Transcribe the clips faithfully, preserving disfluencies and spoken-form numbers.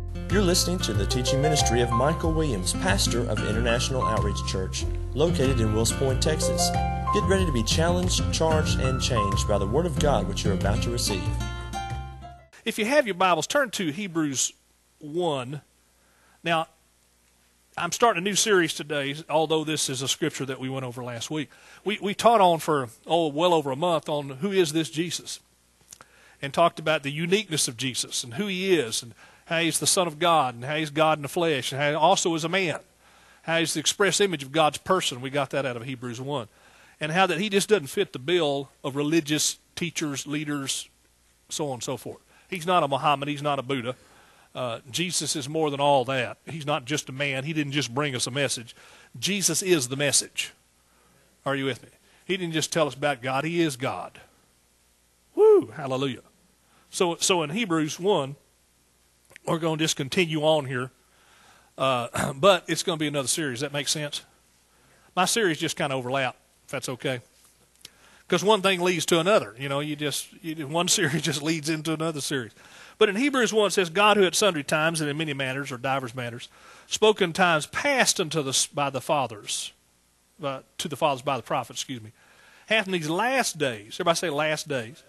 You're listening to the teaching ministry of Michael Williams, pastor of International Outreach Church, located in Wills Point, Texas. Get ready to be challenged, charged, and changed by the Word of God which you're about to receive. If you have your Bibles, turn to Hebrews one. Now, I'm starting a new series today, although this is a scripture that we went over last week. We we taught on for, oh, well over a month on who is this Jesus, and talked about the uniqueness of Jesus and who he is, and how he's the Son of God, and how he's God in the flesh, and how he also is a man, how he's the express image of God's person. We got that out of Hebrews one. And how that he just doesn't fit the bill of religious teachers, leaders, so on and so forth. He's not a Muhammad. He's not a Buddha. Uh, Jesus is more than all that. He's not just a man. He didn't just bring us a message. Jesus is the message. Are you with me? He didn't just tell us about God. He is God. Woo! Hallelujah. So, so in Hebrews one, we're going to just continue on here. Uh, but it's going to be another series. That makes sense? My series just kind of overlap, if that's okay. Because one thing leads to another. You know, you just you, one series just leads into another series. But in Hebrews one it says, God who at sundry times and in many manners, or divers manners, spoke in times past unto the, by the fathers, uh, to the fathers by the prophets, excuse me, hath in these last days, everybody say last days,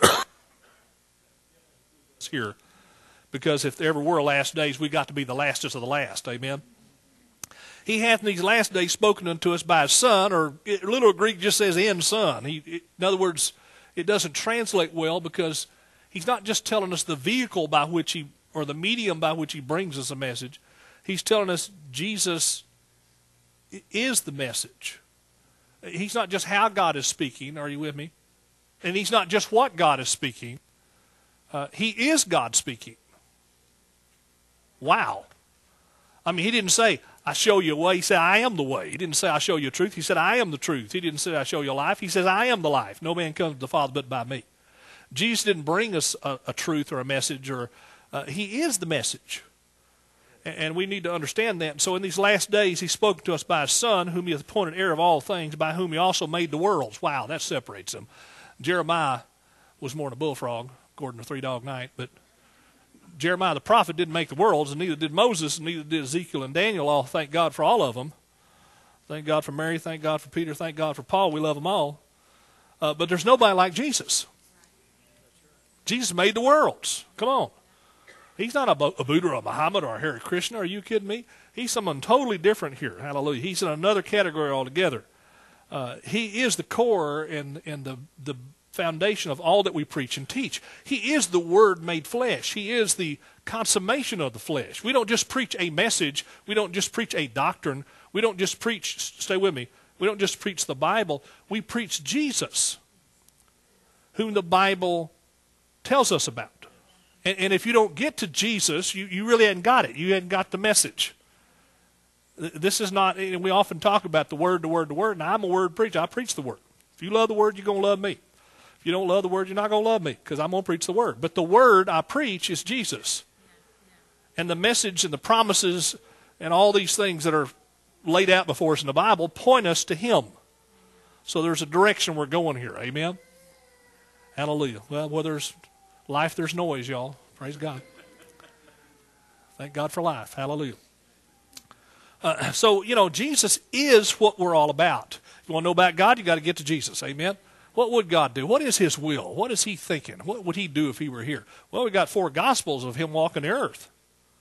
it's here, because if there ever were last days, we got to be the lastest of the last, amen? He hath in these last days spoken unto us by his Son, or it, little Greek just says in Son. He, it, in other words, it doesn't translate well because he's not just telling us the vehicle by which he, or the medium by which he brings us a message. He's telling us Jesus is the message. He's not just how God is speaking. Are you with me? And he's not just what God is speaking. Uh, he is God speaking. Wow. I mean, he didn't say, I show you a way. He said, I am the way. He didn't say, I show you truth. He said, I am the truth. He didn't say, I show you life. He says, I am the life. No man comes to the Father but by me. Jesus didn't bring us a, a truth or a message, or uh, he is the message. And, and we need to understand that. And so in these last days, he's spoken to us by his Son, whom he hath appointed heir of all things, by whom he also made the worlds. Wow, that separates them. Jeremiah was more than a bullfrog, according to Three Dog Night, but Jeremiah the prophet didn't make the worlds, and neither did Moses, and neither did Ezekiel and Daniel. All thank God for all of them. Thank God for Mary, thank God for Peter, thank God for Paul. We love them all. Uh, but there's nobody like Jesus. Jesus made the worlds. Come on. He's not a, a Buddha or a Muhammad or a Hare Krishna. Are you kidding me? He's someone totally different here. Hallelujah. He's in another category altogether. Uh, he is the core and, and the, the foundation of all that we preach and teach. He is the Word made flesh. He is the consummation of the flesh. We don't just preach a message. We don't just preach a doctrine. We don't just preach, stay with me, we don't just preach the Bible. We preach Jesus, whom the Bible tells us about. And, and if you don't get to Jesus, you, you really hadn't got it. You hadn't got the message. This is not, and we often talk about the Word, the Word, the Word. Now, I'm a Word preacher. I preach the Word. If you love the Word, you're going to love me. If you don't love the Word, you're not going to love me, because I'm going to preach the Word. But the Word I preach is Jesus. And the message and the promises and all these things that are laid out before us in the Bible point us to Him. So there's a direction we're going here. Amen? Hallelujah. Well, where there's life, there's noise, y'all. Praise God. Thank God for life. Hallelujah. Uh, so, you know, Jesus is what we're all about. If you want to know about God, you got to get to Jesus. Amen? What would God do? What is his will? What is he thinking? What would he do if he were here? Well, we got four gospels of him walking the earth.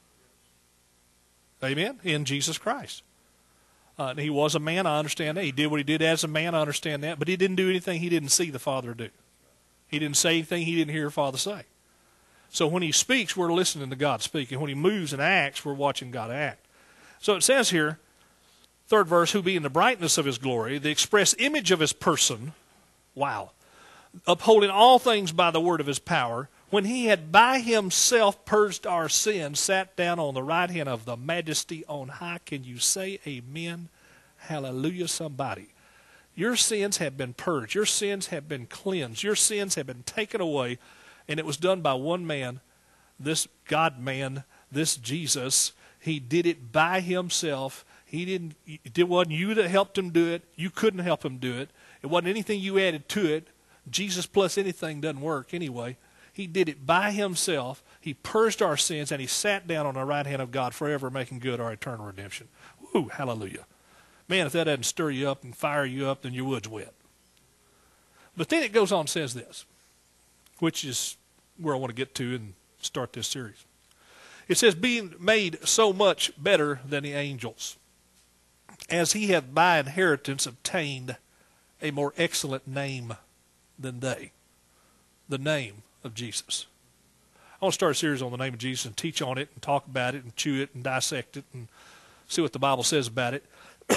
Amen? In Jesus Christ. Uh, and he was a man, I understand that. He did what he did as a man, I understand that. But he didn't do anything he didn't see the Father do. He didn't say anything he didn't hear the Father say. So when he speaks, we're listening to God speak. And when he moves and acts, we're watching God act. So it says here, third verse, who being the brightness of his glory, the express image of his person, wow, upholding all things by the word of his power, when he had by himself purged our sins, sat down on the right hand of the majesty on high. Can you say amen? Hallelujah, somebody. Your sins have been purged. Your sins have been cleansed. Your sins have been taken away. And it was done by one man, this God-man, this Jesus. He did it by himself. He didn't. It wasn't you that helped him do it. You couldn't help him do it. It wasn't anything you added to it. Jesus plus anything doesn't work anyway. He did it by himself. He purged our sins, and he sat down on the right hand of God forever, making good our eternal redemption. Woo, hallelujah. Man, if that doesn't stir you up and fire you up, then your wood's wet. But then it goes on and says this, which is where I want to get to and start this series. It says, being made so much better than the angels, as he hath by inheritance obtained a more excellent name than they. The name of Jesus. I want to start a series on the name of Jesus and teach on it and talk about it and chew it and dissect it and see what the Bible says about it.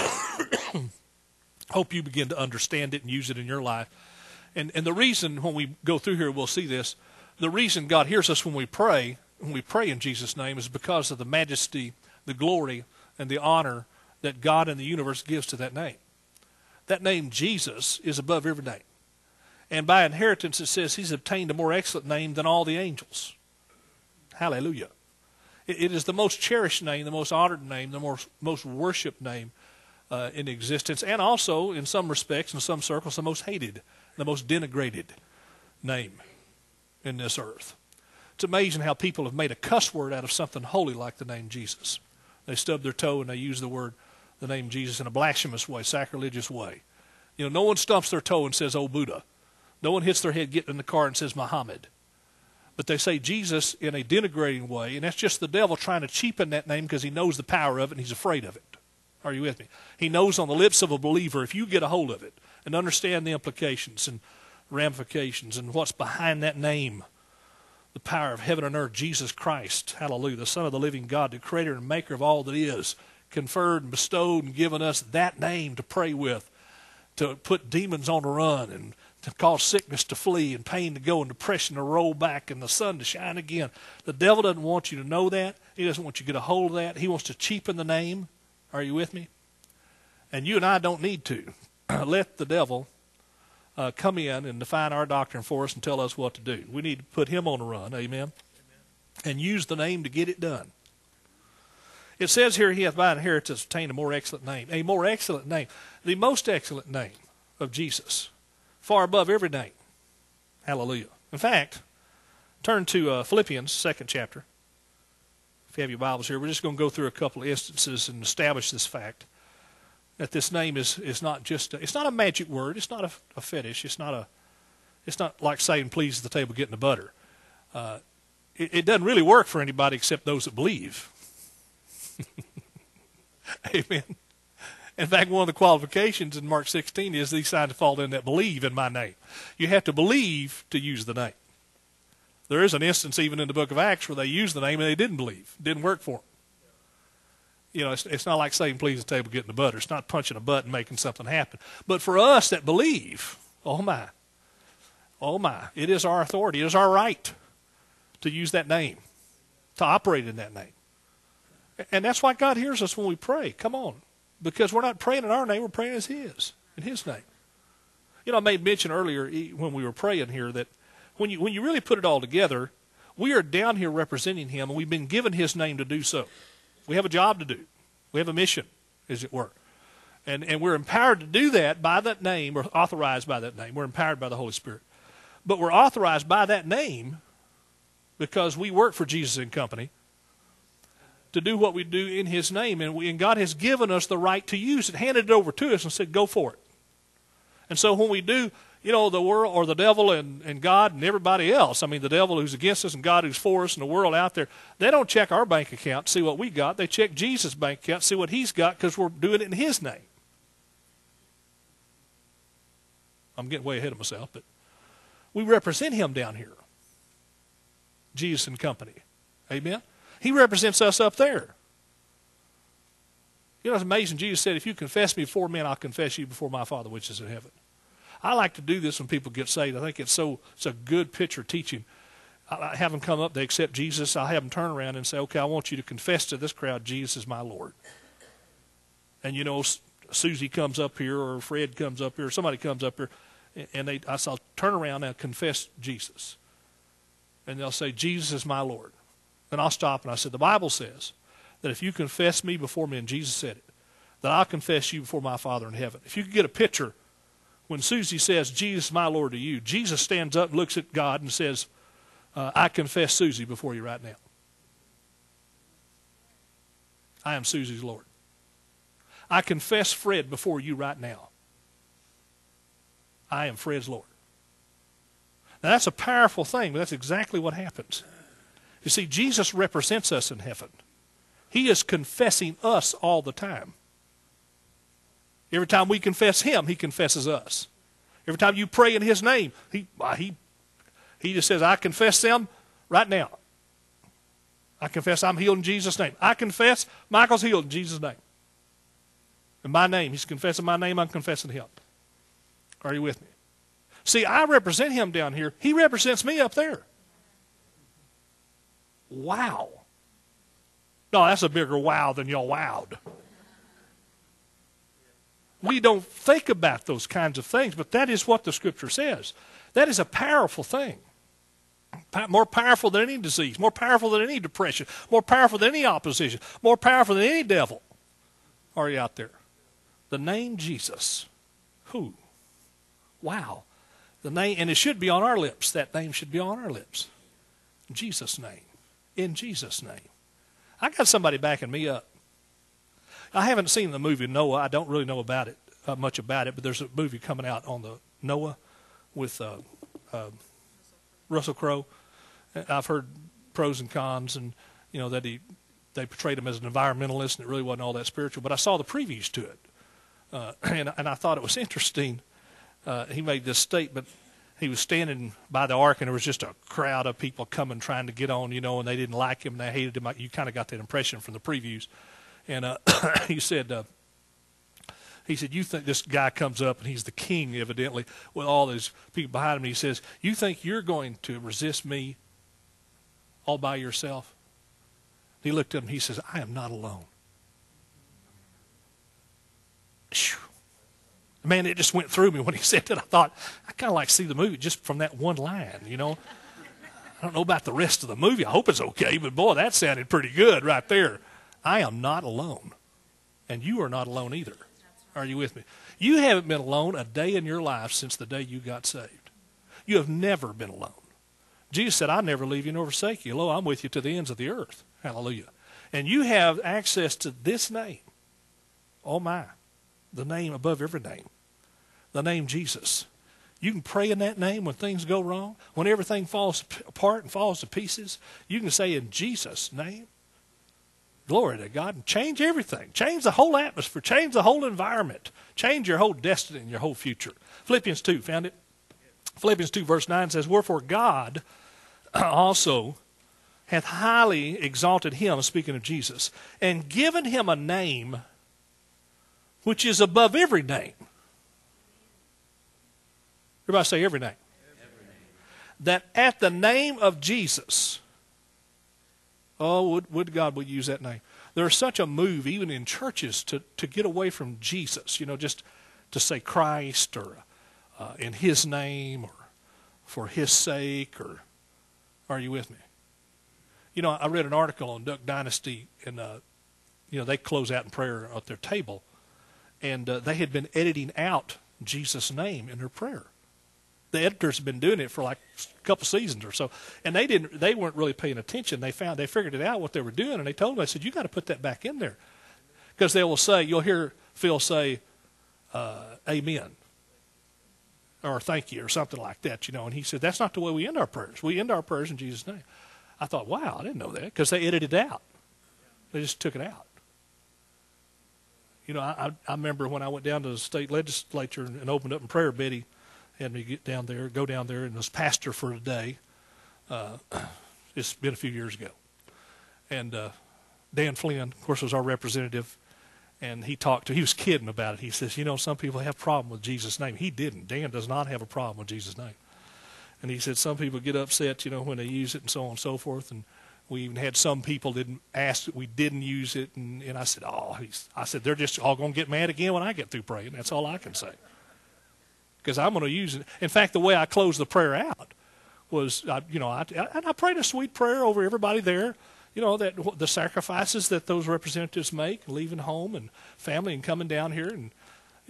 Hope you begin to understand it and use it in your life. And and the reason, when we go through here, we'll see this, the reason God hears us when we pray, when we pray in Jesus' name, is because of the majesty, the glory, and the honor that God in the universe gives to that name. That name, Jesus, is above every name. And by inheritance, it says he's obtained a more excellent name than all the angels. Hallelujah. It, it is the most cherished name, the most honored name, the most, most worshiped name uh, in existence, and also, in some respects, in some circles, the most hated, the most denigrated name in this earth. It's amazing how people have made a cuss word out of something holy like the name Jesus. They stub their toe and they use the word, the name Jesus, in a blasphemous way, sacrilegious way. You know, no one stumps their toe and says, "Oh, Buddha." No one hits their head getting in the car and says, "Muhammad." But they say Jesus in a denigrating way, and that's just the devil trying to cheapen that name because he knows the power of it and he's afraid of it. Are you with me? He knows on the lips of a believer, if you get a hold of it and understand the implications and ramifications and what's behind that name, the power of heaven and earth, Jesus Christ, hallelujah, the Son of the living God, the creator and maker of all that is, conferred and bestowed and given us that name to pray with, to put demons on the run and to cause sickness to flee and pain to go and depression to roll back and the sun to shine again. The devil doesn't want you to know that. He doesn't want you to get a hold of that. He wants to cheapen the name. Are you with me? And you and I don't need to let the devil uh, come in and define our doctrine for us and tell us what to do. We need to put him on the run, amen, amen. And use the name to get it done. It says here, he hath by inheritance obtained a more excellent name. A more excellent name. The most excellent name of Jesus. Far above every name. Hallelujah. In fact, turn to uh, Philippians, second chapter. If you have your Bibles here, we're just going to go through a couple of instances and establish this fact. That this name is, is not just, a, it's not a magic word. It's not a, a fetish. It's not a, it's not like saying, "Please at the table, getting the butter." Uh, it, it doesn't really work for anybody except those that believe. Amen. In fact, one of the qualifications in Mark sixteen is these signs fall in that believe in my name. You have to believe to use the name. There is an instance even in the book of Acts where they used the name and they didn't believe. It didn't work for them. You know, it's, it's not like saying, "Please at the table, getting the butter." It's not punching a button, making something happen. But for us that believe, oh my, oh my, it is our authority. It is our right to use that name, to operate in that name. And that's why God hears us when we pray. Come on. Because we're not praying in our name, we're praying as his, in his name. You know, I made mention earlier when we were praying here that when you when you really put it all together, we are down here representing him, and we've been given his name to do so. We have a job to do. We have a mission, as it were. And and we're empowered to do that by that name, or authorized by that name. We're empowered by the Holy Spirit. But we're authorized by that name because we work for Jesus and Company to do what we do in his name. And, we, and God has given us the right to use it, handed it over to us and said, "Go for it." And so when we do, you know, the world or the devil and, and God and everybody else, I mean, the devil who's against us and God who's for us and the world out there, they don't check our bank account, see what we got. They check Jesus' bank account, see what he's got, because we're doing it in his name. I'm getting way ahead of myself, but we represent him down here. Jesus and Company. Amen? He represents us up there. You know, it's amazing. Jesus said, "If you confess me before men, I'll confess you before my Father which is in heaven." I like to do this when people get saved. I think it's so it's a good picture teaching. I have them come up, they accept Jesus. I have them turn around and say, "Okay, I want you to confess to this crowd, Jesus is my Lord." And you know, Susie comes up here, or Fred comes up here, or somebody comes up here, and they I say, "Turn around and confess Jesus." And they'll say, "Jesus is my Lord." Then I'll stop and I said, "The Bible says that if you confess me before men," Jesus said it, "that I'll confess you before my Father in heaven." If you could get a picture, when Susie says, "Jesus, my Lord," to you, Jesus stands up and looks at God and says, Uh, I confess Susie before you right now. I am Susie's Lord. I confess Fred before you right now. I am Fred's Lord. Now that's a powerful thing, but that's exactly what happens. You see, Jesus represents us in heaven. He is confessing us all the time. Every time we confess him, he confesses us. Every time you pray in his name, he, he, he just says, I confess them right now. I confess I'm healed in Jesus' name. I confess Michael's healed in Jesus' name. In my name. He's confessing my name, I'm confessing him. Are you with me? See, I represent him down here. He represents me up there. Wow. No, that's a bigger wow than y'all wowed. We don't think about those kinds of things, but that is what the Scripture says. That is a powerful thing. More powerful than any disease, more powerful than any depression, more powerful than any opposition, more powerful than any devil. Are you out there? The name Jesus. Who? Wow. The name, and it should be on our lips. That name should be on our lips. In Jesus' name. In Jesus' name. I got somebody backing me up. I haven't seen the movie Noah. I don't really know about it, uh, much about it, but there's a movie coming out on the Noah with uh, uh, Russell Crowe. I've heard pros and cons, and you know that he they portrayed him as an environmentalist, and it really wasn't all that spiritual. But I saw the previews to it, uh, and and I thought it was interesting. Uh, he made this statement. He was standing by the ark, and there was just a crowd of people coming, trying to get on, you know, and they didn't like him, and they hated him. You kind of got that impression from the previews. And uh, he said, uh, he said, you think this guy comes up, and he's the king, evidently, with all these people behind him. And he says, you think you're going to resist me all by yourself? He looked at him, he says, I am not alone. Whew. Man, it just went through me when he said that. I thought, I kind of like to see the movie just from that one line, you know. I don't know about the rest of the movie. I hope it's okay, but boy, that sounded pretty good right there. I am not alone, and you are not alone either. Are you with me? You haven't been alone a day in your life since the day you got saved. You have never been alone. Jesus said, I never leave you nor forsake you. Lo, I'm with you to the ends of the earth. Hallelujah. And you have access to this name. Oh, my. The name above every name. The name Jesus. You can pray in that name when things go wrong. When everything falls apart and falls to pieces, you can say in Jesus' name. Glory to God. And change everything. Change the whole atmosphere. Change the whole environment. Change your whole destiny and your whole future. Philippians two, found it? Philippians two verse nine says, wherefore God also hath highly exalted him, speaking of Jesus, and given him a name which is above every name. Everybody say every name. Every name. That at the name of Jesus, oh, would, would God would use that name. There's such a move, even in churches, to, to get away from Jesus, you know, just to say Christ or uh, in his name or for his sake, or are you with me? You know, I read an article on Duck Dynasty, and, uh, you know, they close out in prayer at their table, and uh, they had been editing out Jesus' name in their prayer. The editors have been doing it for like a couple seasons or so, and they didn't. They weren't really paying attention. They found they figured it out what they were doing, and they told them, I said, you got to put that back in there, because they will say, you'll hear Phil say, uh, "Amen," or "Thank you," or something like that, you know. And he said, that's not the way we end our prayers. We end our prayers in Jesus' name. I thought, wow, I didn't know that, because they edited it out. They just took it out. You know, I, I remember when I went down to the state legislature and, and opened up in prayer, Betty had me get down there, go down there, and was pastor for a day. Uh, it's been a few years ago. And uh, Dan Flynn, of course, was our representative, and he talked to, he was kidding about it. He says, you know, some people have a problem with Jesus' name. He didn't. Dan does not have a problem with Jesus' name. And he said some people get upset, you know, when they use it and so on and so forth. And we even had some people didn't ask that we didn't use it. And, and I said, oh, he's, I said, they're just all going to get mad again when I get through praying. That's all I can say. Because I'm going to use it. In fact, the way I closed the prayer out was, I, you know, I, I, I prayed a sweet prayer over everybody there. You know, that the sacrifices that those representatives make, leaving home and family and coming down here. And,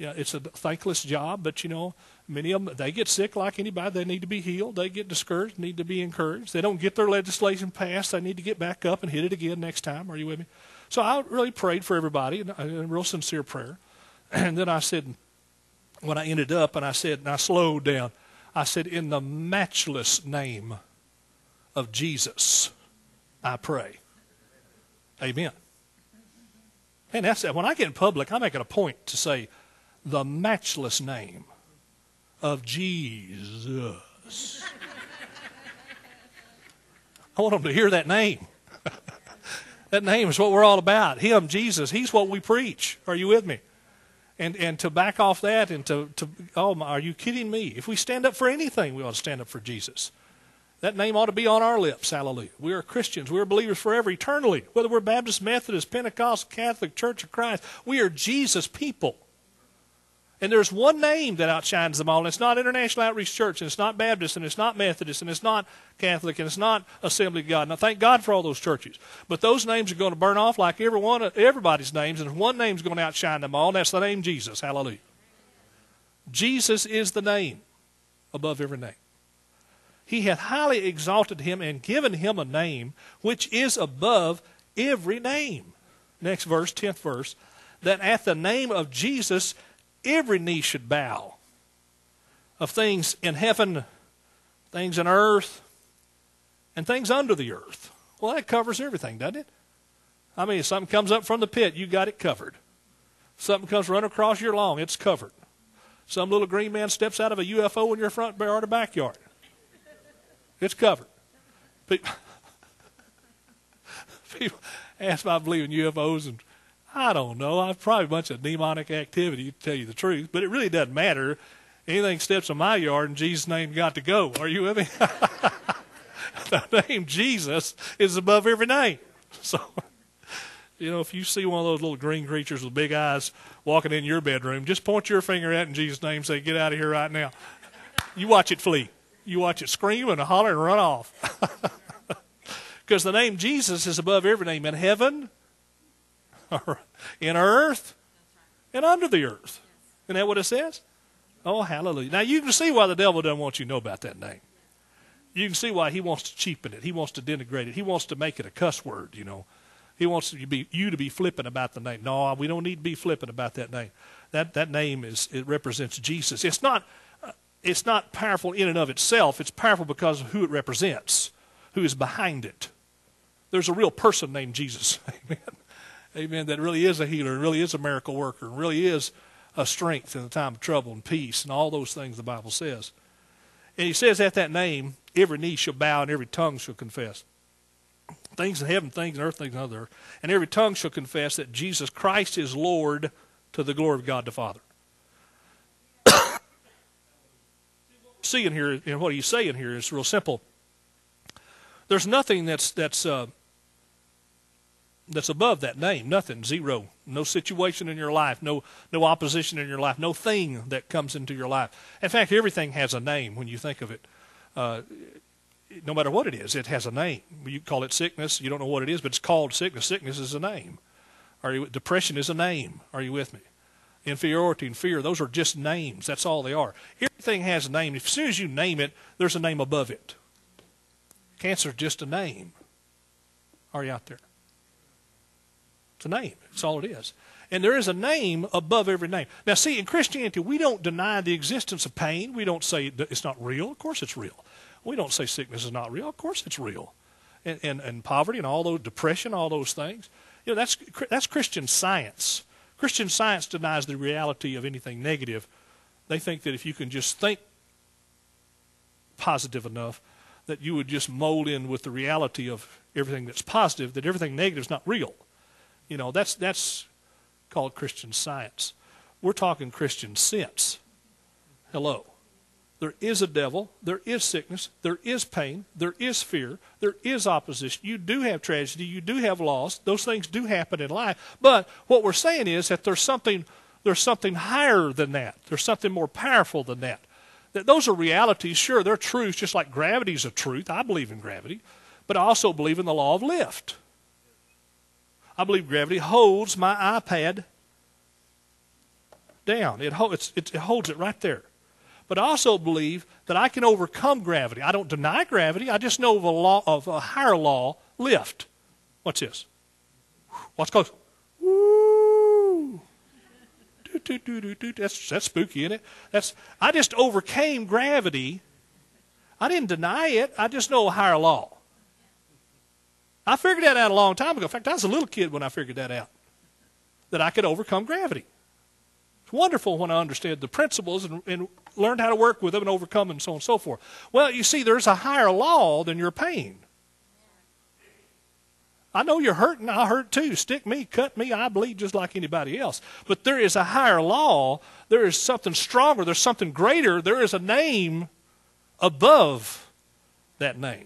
Yeah, it's a thankless job, but, you know, many of them, they get sick like anybody. They need to be healed. They get discouraged, need to be encouraged. They don't get their legislation passed. They need to get back up and hit it again next time. Are you with me? So I really prayed for everybody, a real sincere prayer. And then I said, when I ended up, and I said, and I slowed down, I said, in the matchless name of Jesus, I pray. Amen. And that's when I get in public, I make it a point to say, the matchless name of Jesus. I want them to hear that name. That name is what we're all about. Him, Jesus, he's what we preach. Are you with me? And and to back off that and to, to oh, my, are you kidding me? If we stand up for anything, we ought to stand up for Jesus. That name ought to be on our lips. Hallelujah. We are Christians. We are believers forever, eternally. Whether we're Baptist, Methodist, Pentecostal, Catholic, Church of Christ, we are Jesus people. And there's one name that outshines them all, and it's not International Outreach Church, and it's not Baptist, and it's not Methodist, and it's not Catholic, and it's not Assembly of God. Now, thank God for all those churches. But those names are going to burn off like every one of everybody's names, and one name's going to outshine them all, and that's the name Jesus. Hallelujah. Jesus is the name above every name. He hath highly exalted him and given him a name which is above every name. Next verse, tenth verse, that at the name of Jesus every knee should bow, of things in heaven, things in earth, and things under the earth. Well, that covers everything, doesn't it? I mean, if something comes up from the pit, you got it covered. Something comes running across your lawn, it's covered. Some little green man steps out of a U F O in your front yard or backyard. It's covered. People, people ask me, I believe in U F Os, and I don't know. I've probably a bunch of demonic activity, to tell you the truth, but it really doesn't matter. Anything steps in my yard in Jesus' name got to go. Are you with me? The name Jesus is above every name. So, you know, if you see one of those little green creatures with big eyes walking in your bedroom, just point your finger at it in Jesus' name and say, get out of here right now. You watch it flee. You watch it scream and holler and run off. Because the name Jesus is above every name in heaven, in earth, and under the earth. Isn't that what it says? Oh, hallelujah. Now, you can see why the devil doesn't want you to know about that name. You can see why he wants to cheapen it. He wants to denigrate it. He wants to make it a cuss word, you know. He wants to be, you to be flippant about the name. No, we don't need to be flippant about that name. That that name is it represents Jesus. It's not uh, it's not powerful in and of itself. It's powerful because of who it represents, who is behind it. There's a real person named Jesus. Amen. Amen. That really is a healer, and really is a miracle worker, and really is a strength in the time of trouble and peace, and all those things the Bible says. And he says at that name, every knee shall bow and every tongue shall confess. Things in heaven, things in earth, things in other. And every tongue shall confess that Jesus Christ is Lord, to the glory of God the Father. Seeing here, and what he's saying here is real simple. There's nothing that's that's uh, that's above that name. Nothing, zero. No situation in your life, no no opposition in your life, no thing that comes into your life. In fact, everything has a name when you think of it. Uh, no matter what it is, it has a name. You call it sickness. You don't know what it is, but it's called sickness. Sickness is a name. Are you? Depression is a name. Are you with me? Inferiority and fear, those are just names. That's all they are. Everything has a name. As soon as you name it, there's a name above it. Cancer is just a name. Are you out there? It's a name. That's all it is. And there is a name above every name. Now, see, in Christianity, we don't deny the existence of pain. We don't say it's not real. Of course it's real. We don't say sickness is not real. Of course it's real. And, and, and poverty and all those, depression, all those things. You know, that's, that's Christian science. Christian science denies the reality of anything negative. They think that if you can just think positive enough, that you would just mold in with the reality of everything that's positive, that everything negative is not real. You know, that's that's called Christian science. We're talking Christian sense. Hello. There is a devil. There is sickness. There is pain. There is fear. There is opposition. You do have tragedy. You do have loss. Those things do happen in life. But what we're saying is that there's something, there's something higher than that. There's something more powerful than that. That those are realities. Sure, they're truths, just like gravity is a truth. I believe in gravity. But I also believe in the law of lift. I believe gravity holds my iPad down. It, it, it holds it right there. But I also believe that I can overcome gravity. I don't deny gravity. I just know of a law, of a higher law, lift. What's this? What's close? Woo! Do, do, do, do, do. That's, that's spooky, isn't it? That's, I just overcame gravity. I didn't deny it. I just know a higher law. I figured that out a long time ago. In fact, I was a little kid when I figured that out, that I could overcome gravity. It's wonderful when I understood the principles and, and learned how to work with them and overcome them and so on and so forth. Well, you see, there's a higher law than your pain. I know you're hurting. I hurt too. Stick me, cut me, I bleed just like anybody else. But there is a higher law. There is something stronger. There's something greater. There is a name above that name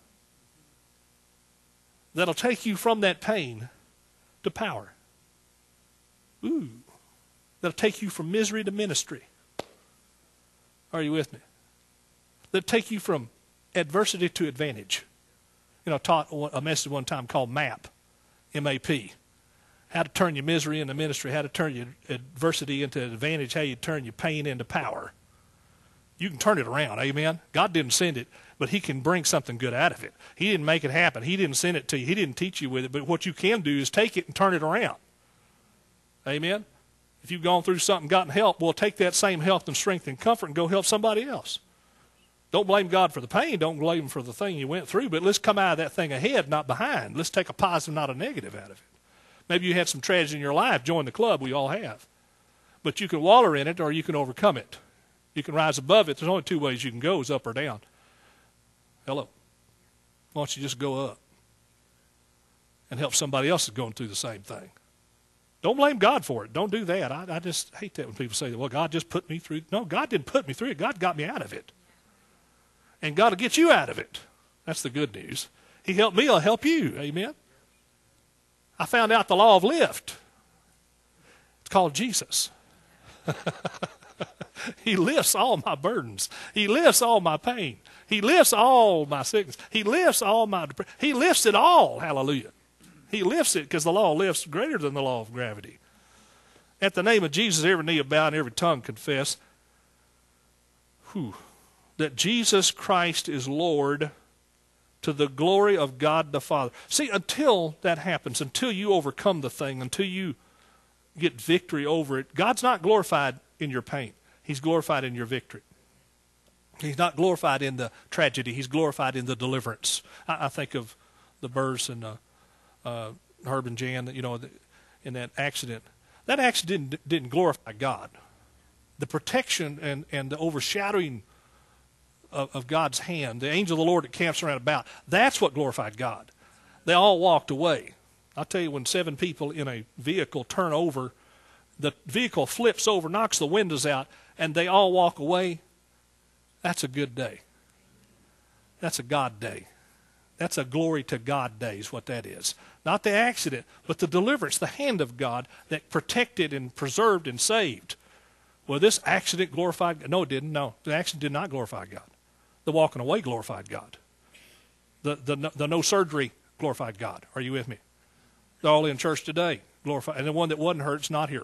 that'll take you from that pain to power. Ooh. That'll take you from misery to ministry. Are you with me? That'll take you from adversity to advantage. You know, I taught a message one time called MAP, M A P. How to turn your misery into ministry, how to turn your adversity into advantage, how you turn your pain into power. You can turn it around, amen? God didn't send it, but he can bring something good out of it. He didn't make it happen. He didn't send it to you. He didn't teach you with it, but what you can do is take it and turn it around. Amen? If you've gone through something, gotten help, well, take that same health and strength and comfort and go help somebody else. Don't blame God for the pain. Don't blame him for the thing you went through, but let's come out of that thing ahead, not behind. Let's take a positive, not a negative out of it. Maybe you had some tragedy in your life. Join the club. We all have. But you can wallow in it or you can overcome it. You can rise above it. There's only two ways you can go, is up or down. Hello. Why don't you just go up and help somebody else that's going through the same thing? Don't blame God for it. Don't do that. I, I just hate that when people say, well, God just put me through. No, God didn't put me through it. God got me out of it. And God will get you out of it. That's the good news. He helped me, I'll help you. Amen. I found out the law of lift. It's called Jesus. He lifts all my burdens. He lifts all my pain. He lifts all my sickness. He lifts all my depression. He lifts it all. Hallelujah. He lifts it because the law lifts greater than the law of gravity. At the name of Jesus, every knee will bow and every tongue confess whew, that Jesus Christ is Lord to the glory of God the Father. See, until that happens, until you overcome the thing, until you get victory over it, God's not glorified in your pain. He's glorified in your victory. He's not glorified in the tragedy. He's glorified in the deliverance. I, I think of the Burrs and uh, uh, Herb and Jan, you know, in that accident. That accident didn't, didn't glorify God. The protection and, and the overshadowing of, of God's hand, the angel of the Lord that camps around about, that's what glorified God. They all walked away. I'll tell you, when seven people in a vehicle turn over, the vehicle flips over, knocks the windows out, and they all walk away, that's a good day. That's a God day. That's a glory to God day is what that is. Not the accident, but the deliverance, the hand of God that protected and preserved and saved. Well, this accident glorified God. No, it didn't. No, the accident did not glorify God. The walking away glorified God. The, the, the no surgery glorified God. Are you with me? They're all in church today. Glorified. And the one that wasn't hurt is not here.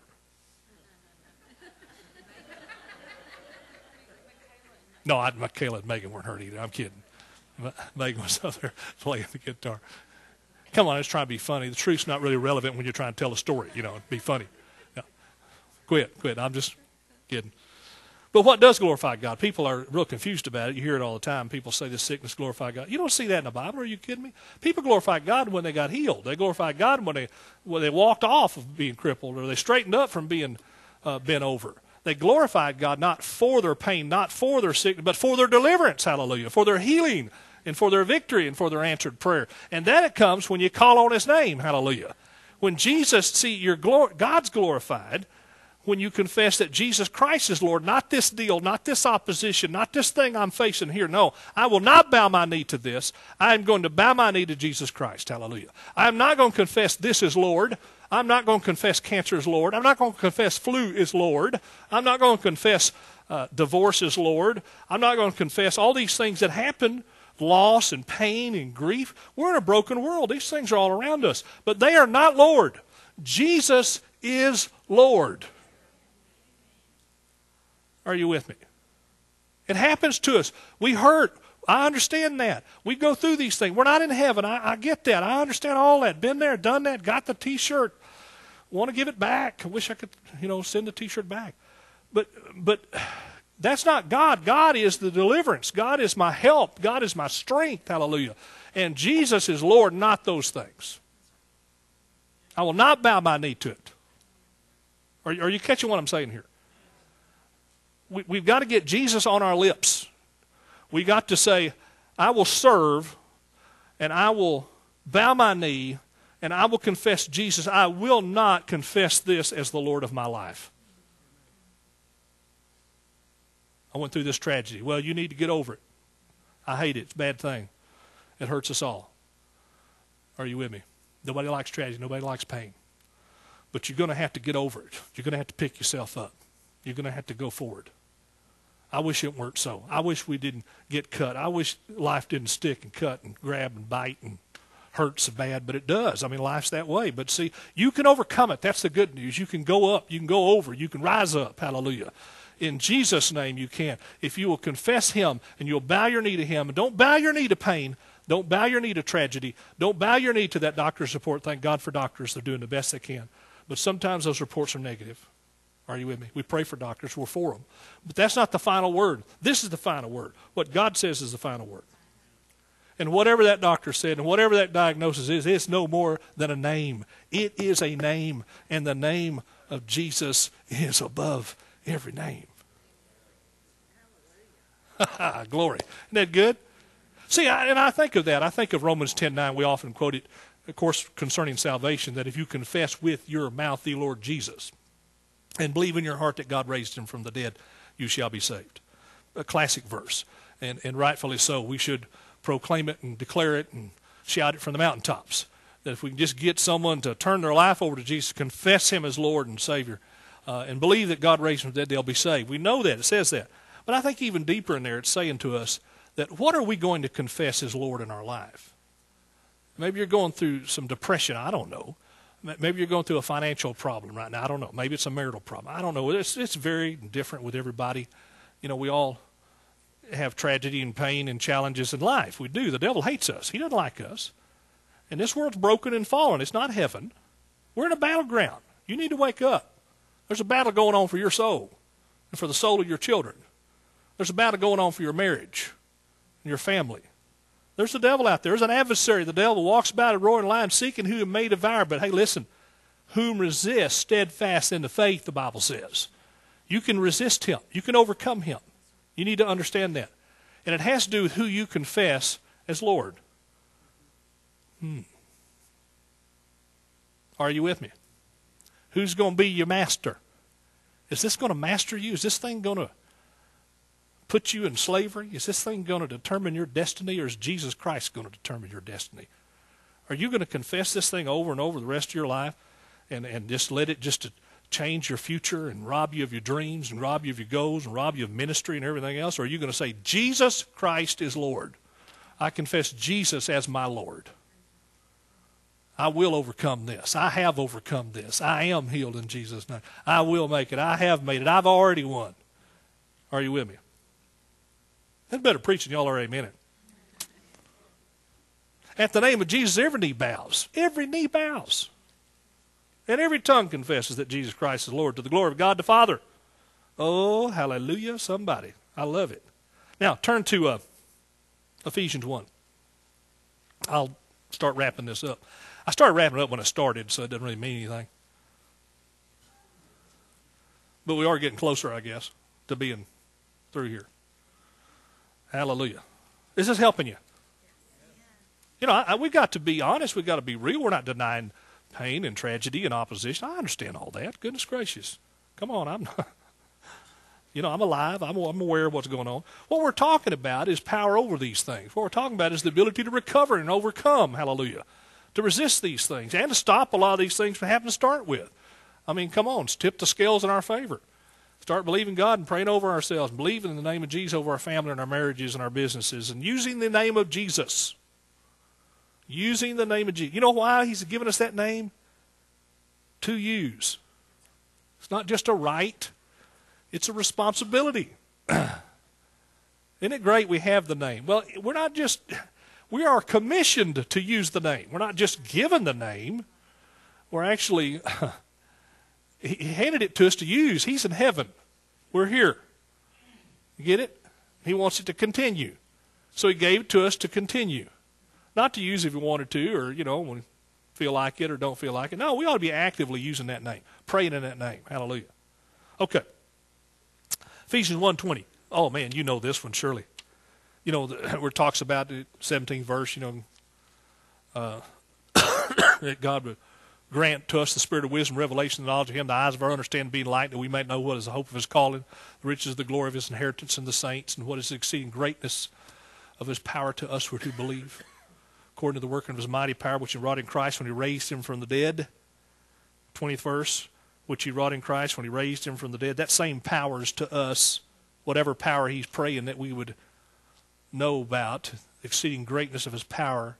No, I, Michaela and Megan weren't hurt either. I'm kidding. Megan was out there playing the guitar. Come on, let's try to be funny. The truth's not really relevant when you're trying to tell a story, you know, be funny. Yeah. Quit, quit. I'm just kidding. But what does glorify God? People are real confused about it. You hear it all the time. People say this sickness glorified God. You don't see that in the Bible. Are you kidding me? People glorified God when they got healed. They glorified God when they when they walked off of being crippled or they straightened up from being uh, bent over. They glorified God not for their pain, not for their sickness, but for their deliverance, hallelujah, for their healing and for their victory and for their answered prayer. And that it comes when you call on his name, hallelujah. When Jesus, see, your glor- God's glorified when you confess that Jesus Christ is Lord, not this deal, not this opposition, not this thing I'm facing here. No, I will not bow my knee to this. I am going to bow my knee to Jesus Christ, hallelujah. I am not going to confess this is Lord. I'm not going to confess cancer is Lord. I'm not going to confess flu is Lord. I'm not going to confess uh, divorce is Lord. I'm not going to confess all these things that happen, loss and pain and grief. We're in a broken world. These things are all around us. But they are not Lord. Jesus is Lord. Are you with me? It happens to us. We hurt. I understand that. We go through these things. We're not in heaven. I, I get that. I understand all that. Been there, done that, got the T-shirt. Want to give it back. I wish I could, you know, send the T-shirt back. But, but that's not God. God is the deliverance. God is my help. God is my strength. Hallelujah. And Jesus is Lord, not those things. I will not bow my knee to it. Are, are you catching what I'm saying here? We, we've got to get Jesus on our lips. We got to say, I will serve, and I will bow my knee, and I will confess Jesus. I will not confess this as the Lord of my life. I went through this tragedy. Well, you need to get over it. I hate it. It's a bad thing. It hurts us all. Are you with me? Nobody likes tragedy. Nobody likes pain. But you're going to have to get over it. You're going to have to pick yourself up. You're going to have to go forward. I wish it weren't so. I wish we didn't get cut. I wish life didn't stick and cut and grab and bite and hurt so bad, but it does. I mean, life's that way. But see, you can overcome it. That's the good news. You can go up. You can go over. You can rise up. Hallelujah. In Jesus' name you can. If you will confess him and you'll bow your knee to him, and don't bow your knee to pain. Don't bow your knee to tragedy. Don't bow your knee to that doctor's report. Thank God for doctors. They're doing the best they can. But sometimes those reports are negative. Are you with me? We pray for doctors. We're for them. But that's not the final word. This is the final word. What God says is the final word. And whatever that doctor said and whatever that diagnosis is, it's no more than a name. It is a name. And the name of Jesus is above every name. Glory. Isn't that good? See, I, and I think of that. I think of Romans ten nine. We often quote it, of course, concerning salvation, that if you confess with your mouth the Lord Jesus and believe in your heart that God raised him from the dead, you shall be saved. A classic verse. And, and rightfully so. We should proclaim it and declare it and shout it from the mountaintops. That if we can just get someone to turn their life over to Jesus, confess him as Lord and Savior, uh, and believe that God raised him from the dead, they'll be saved. We know that. It says that. But I think even deeper in there, it's saying to us that what are we going to confess as Lord in our life? Maybe you're going through some depression. I don't know. Maybe you're going through a financial problem right now. I don't know. Maybe it's a marital problem. I don't know. It's, it's very different with everybody. You know, we all have tragedy and pain and challenges in life. We do. The devil hates us. He doesn't like us. And this world's broken and fallen. It's not heaven. We're in a battleground. You need to wake up. There's a battle going on for your soul and for the soul of your children. There's a battle going on for your marriage and your family. There's the devil out there. There's an adversary. The devil walks about a roaring lion seeking whom he may devour. But hey, listen, whom resist steadfast in the faith, the Bible says. You can resist him. You can overcome him. You need to understand that. And it has to do with who you confess as Lord. Hmm. Are you with me? Who's going to be your master? Is this going to master you? Is this thing going to put you in slavery? Is this thing going to determine your destiny, or is Jesus Christ going to determine your destiny? Are you going to confess this thing over and over the rest of your life and, and just let it just to change your future and rob you of your dreams and rob you of your goals and rob you of ministry and everything else? Or are you going to say, Jesus Christ is Lord? I confess Jesus as my Lord. I will overcome this. I have overcome this. I am healed in Jesus' name. I will make it. I have made it. I've already won. Are you with me? That's better preaching. Y'all are amen it. At the name of Jesus, every knee bows. Every knee bows. And every tongue confesses that Jesus Christ is Lord, to the glory of God the Father. Oh, hallelujah, somebody. I love it. Now, turn to uh, Ephesians one. I'll start wrapping this up. I started wrapping it up when I started, so it doesn't really mean anything. But we are getting closer, I guess, to being through here. Hallelujah. Is this helping you? You know, I, we've got to be honest. We've got to be real. We're not denying pain and tragedy and opposition. I understand all that. Goodness gracious. Come on. I'm not, you know, I'm alive. I'm, I'm aware of what's going on. What we're talking about is power over these things. What we're talking about is the ability to recover and overcome. Hallelujah. To resist these things and to stop a lot of these things from having to start with. I mean, come on. Tip the scales in our favor. Start believing God and praying over ourselves, believing in the name of Jesus over our family and our marriages and our businesses, and using the name of Jesus. Using the name of Jesus. You know why he's given us that name? To use. It's not just a right. It's a responsibility. Isn't it great we have the name? Well, we're not just, we are commissioned to use the name. We're not just given the name. We're actually, he handed it to us to use. He's in heaven. We're here. You get it? He wants it to continue. So he gave it to us to continue. Not to use if we wanted to, or, you know, when we feel like it or don't feel like it. No, we ought to be actively using that name, praying in that name. Hallelujah. Okay. Ephesians one twenty. Oh, man, you know this one, surely. You know, where it talks about the seventeenth verse, you know, uh, that God would grant to us the spirit of wisdom, revelation, and knowledge of him, the eyes of our understanding being lightened, that we may know what is the hope of his calling, the riches of the glory of his inheritance in the saints, and what is the exceeding greatness of his power to us who believe, according to the working of his mighty power, which he wrought in Christ when he raised him from the dead. twentieth verse, which he wrought in Christ when he raised him from the dead. That same power is to us, whatever power he's praying that we would know about, the exceeding greatness of his power,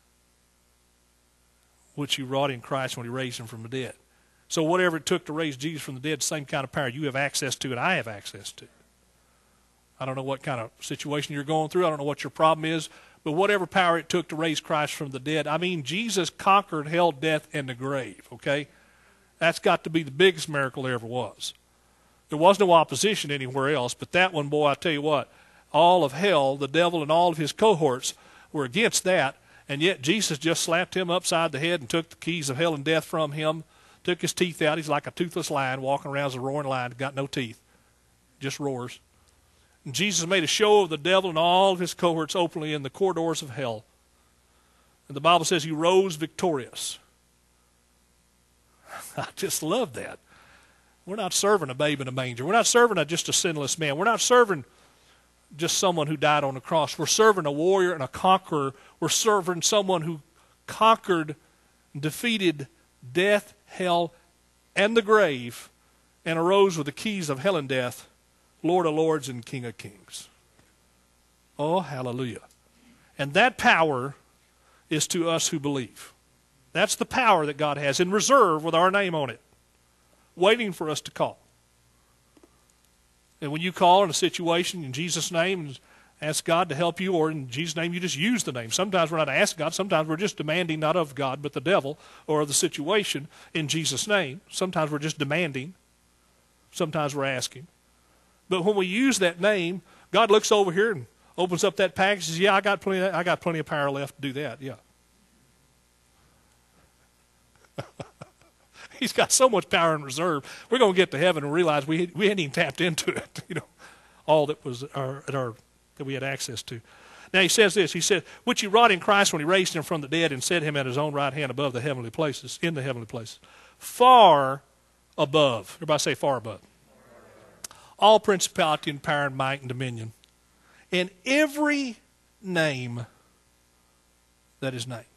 which he wrought in Christ when he raised him from the dead. So whatever it took to raise Jesus from the dead, the same kind of power you have access to and I have access to. I don't know what kind of situation you're going through. I don't know what your problem is. But whatever power it took to raise Christ from the dead, I mean, Jesus conquered hell, death, and the grave, okay? That's got to be the biggest miracle there ever was. There was no opposition anywhere else, but that one, boy, I tell you what, all of hell, the devil and all of his cohorts were against that, and yet Jesus just slapped him upside the head and took the keys of hell and death from him, took his teeth out. He's like a toothless lion walking around as a roaring lion, got no teeth, just roars. And Jesus made a show of the devil and all of his cohorts openly in the corridors of hell. And the Bible says he rose victorious. I just love that. We're not serving a babe in a manger. We're not serving a, just a sinless man. We're not serving just someone who died on the cross. We're serving a warrior and a conqueror. We're serving someone who conquered and defeated death, hell, and the grave, and arose with the keys of hell and death, Lord of lords and King of kings. Oh, hallelujah. And that power is to us who believe. That's the power that God has in reserve with our name on it, waiting for us to call. And when you call in a situation in Jesus' name and ask God to help you, or in Jesus' name you just use the name. Sometimes we're not asking God. Sometimes we're just demanding not of God but the devil or the situation in Jesus' name. Sometimes we're just demanding. Sometimes we're asking. But when we use that name, God looks over here and opens up that package and says, yeah, I got plenty of, I got plenty of power left to do that. Yeah. He's got so much power in reserve. We're going to get to heaven and realize we we hadn't even tapped into it. You know, all that was our, at our that we had access to. Now he says this. He said, which he wrought in Christ when he raised him from the dead and set him at his own right hand above the heavenly places, in the heavenly places, far above. Everybody say far above. All principality and power and might and dominion, and every name that is named.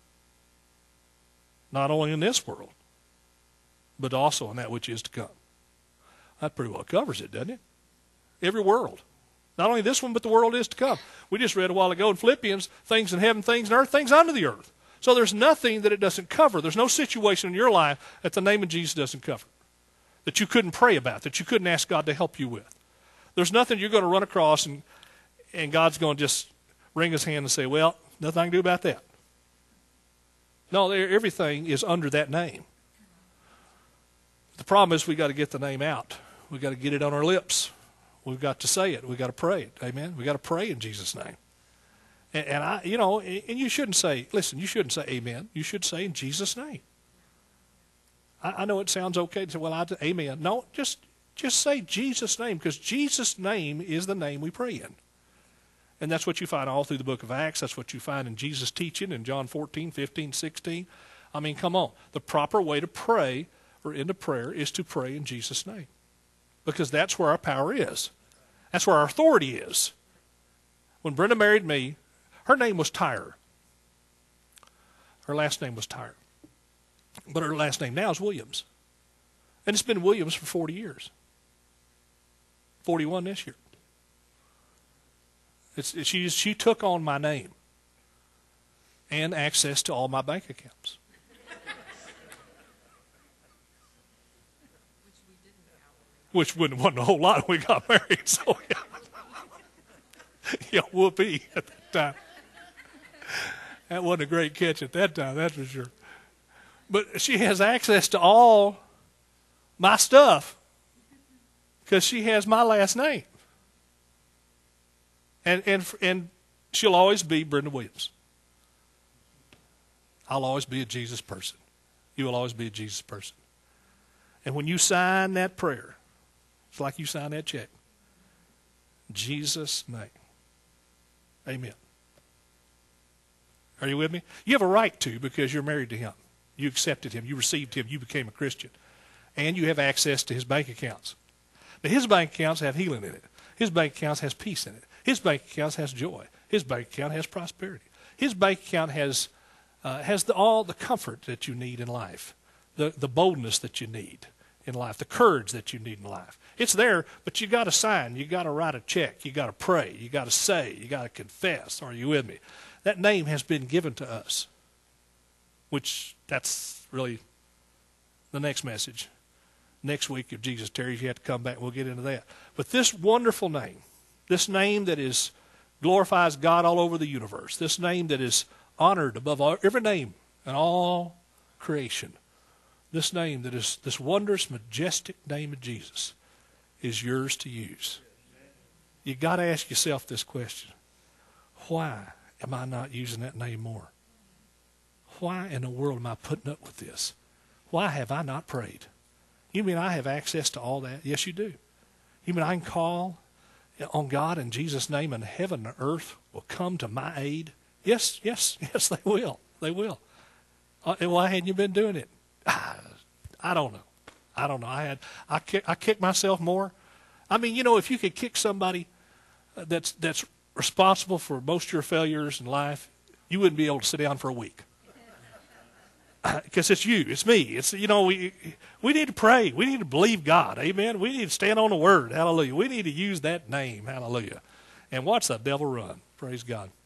Not only in this world, but also in that which is to come. That pretty well covers it, doesn't it? Every world. Not only this one, but the world is to come. We just read a while ago in Philippians, things in heaven, things in earth, things under the earth. So there's nothing that it doesn't cover. There's no situation in your life that the name of Jesus doesn't cover, that you couldn't pray about, that you couldn't ask God to help you with. There's nothing you're going to run across and, and God's going to just wring his hand and say, well, nothing I can do about that. No, everything is under that name. The problem is we've got to get the name out. We've got to get it on our lips. We've got to say it. We've got to pray it. Amen? We've got to pray in Jesus' name. And, and I, you know, and you shouldn't say, listen, you shouldn't say amen. You should say in Jesus' name. I, I know it sounds okay to say, well, I amen. No, just, just say Jesus' name, because Jesus' name is the name we pray in. And that's what you find all through the book of Acts. That's what you find in Jesus' teaching in John fourteen, fifteen, sixteen. I mean, come on. The proper way to pray or into prayer is to pray in Jesus' name, because that's where our power is. That's where our authority is. When Brenda married me, her name was Tyre. Her last name was Tyre. But her last name now is Williams. And it's been Williams for forty years. forty-one this year. It's, she, she took on my name and access to all my bank accounts. which wouldn't wasn't a whole lot when we got married. So yeah, yeah, whoopee at that time. That wasn't a great catch at that time, that's for sure. But she has access to all my stuff because she has my last name. And and and she'll always be Brenda Williams. I'll always be a Jesus person. You will always be a Jesus person. And when you sign that prayer, it's like you sign that check. Jesus' name. Amen. Are you with me? You have a right to because you're married to him. You accepted him. You received him. You became a Christian. And you have access to his bank accounts. Now, his bank accounts have healing in it. His bank accounts has peace in it. His bank accounts has joy. His bank account has prosperity. His bank account has uh, has the, all the comfort that you need in life, the, the boldness that you need in life, the courage that you need in life. It's there, but you got to sign. You got to write a check. You got to pray. You got to say. You got to confess. Are you with me? That name has been given to us, which that's really the next message. Next week, if Jesus tarries, you have to come back. We'll get into that. But this wonderful name, this name that is glorifies God all over the universe, this name that is honored above all, every name in all creation, this name that is this wondrous, majestic name of Jesus is yours to use. You got to ask yourself this question: why am I not using that name more? Why in the world am I putting up with this? Why have I not prayed? You mean I have access to all that? Yes, you do. You mean I can call on God in Jesus' name and heaven and earth will come to my aid? Yes, yes, yes, they will. They will. Uh, and why hadn't you been doing it? Ah, I don't know. I don't know. I had I kick, I kick myself more. I mean, you know, if you could kick somebody that's that's responsible for most of your failures in life, you wouldn't be able to sit down for a week. Because it's you, it's me. It's you know we we need to pray. We need to believe God. Amen. We need to stand on the word. Hallelujah. We need to use that name. Hallelujah. And watch the devil run. Praise God.